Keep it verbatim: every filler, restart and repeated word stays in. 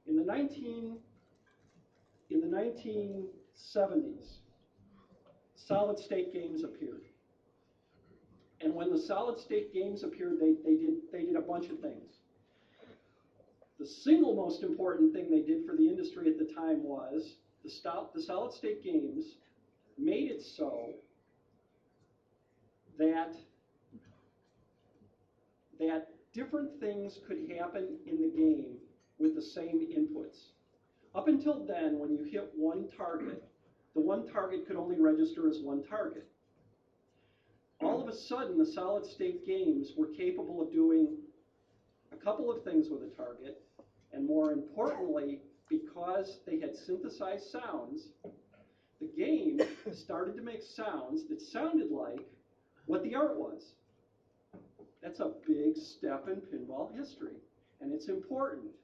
In the nineteen in the nineteen seventies, solid state games appeared. And when the solid state games appeared, they, they did they did a bunch of things. The single most important thing they did for the industry at the time was the, stop, the solid state games made it so that that different things could happen in the game with the same inputs. Up until then, when you hit one target, the one target could only register as one target. All of a sudden, the solid state games were capable of doing a couple of things with a target, and more importantly, because they had synthesized sounds, the game started to make sounds that sounded like what the art was. That's a big step in pinball history, and it's important.